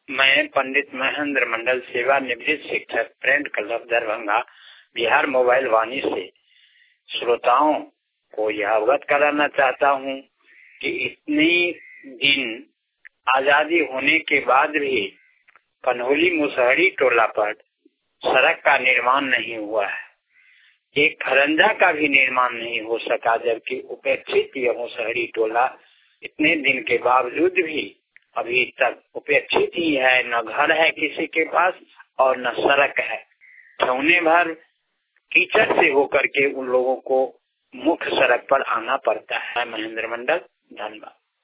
मैं पंडित महेंद्र मंडल, सेवानिवृत्त शिक्षक, friend club Darbhanga, Bihar mobile Vani से श्रोताओं को यह अवगत कराना चाहता हूँ कि इतनी दिन आजादी होने के बाद भी कन्हौली मुसहरी टोला पर सड़क का निर्माण नहीं हुआ है। एक खरंजा का भी निर्माण नहीं हो सका, जबकि उपेक्षित यह मुसहरी टोला इतने दिन के बावजूद भी अभी तक उपेक्षित ही है। न घर है किसी के पास और न सड़क है। ठौने भर कीचड़ से होकर के उन लोगों को मुख्य सड़क पर आना पड़ता है। महेंद्र मंडल, धन्यवाद।